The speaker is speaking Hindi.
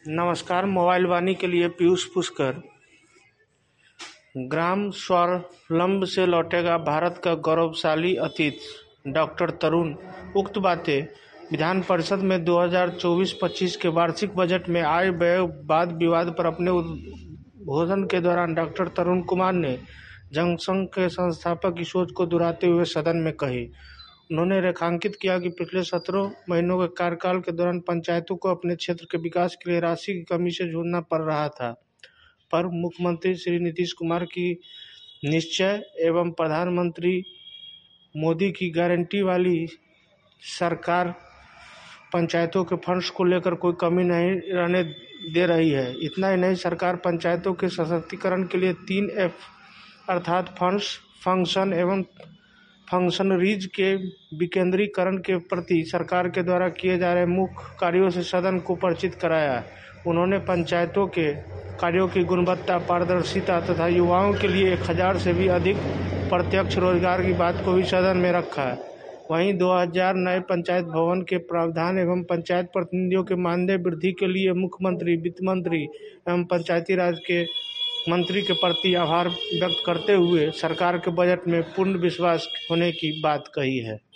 नमस्कार। मोबाइल वाणी के लिए पीयूष पुष्कर। ग्राम स्वावलंब से लौटेगा भारत का गौरवशाली अतीत, डॉक्टर तरुण। उक्त बातें विधान परिषद में 2024-25 के वार्षिक बजट में आए व्यय वाद विवाद पर अपने उद्बोधन के दौरान डॉक्टर तरुण कुमार ने जनसंघ के संस्थापक की सोच को दोहराते हुए सदन में कही। उन्होंने रेखांकित किया कि पिछले 17 महीनों के कार्यकाल के दौरान पंचायतों को अपने क्षेत्र के विकास के लिए राशि की कमी से जूझना पड़ रहा था, पर मुख्यमंत्री श्री नीतीश कुमार की निश्चय एवं प्रधानमंत्री मोदी की गारंटी वाली सरकार पंचायतों के फंड्स को लेकर कोई कमी नहीं रहने दे रही है। इतना ही नहीं, सरकार पंचायतों के सशक्तिकरण के लिए 3F अर्थात फंड्स, फंक्शन एवं फंक्शनरीज के विकेंद्रीकरण के प्रति सरकार के द्वारा किए जा रहे मुख्य कार्यों से सदन को परिचित कराया। उन्होंने पंचायतों के कार्यों की गुणवत्ता, पारदर्शिता तथा युवाओं के लिए 1000 से भी अधिक प्रत्यक्ष रोजगार की बात को भी सदन में रखा। वहीं 2000 नए पंचायत भवन के प्रावधान एवं पंचायत प्रतिनिधियों के मानदेय वृद्धि के लिए मुख्यमंत्री, वित्त मंत्री एवं पंचायती राज के मंत्री के प्रति आभार व्यक्त करते हुए सरकार के बजट में पूर्ण विश्वास होने की बात कही है।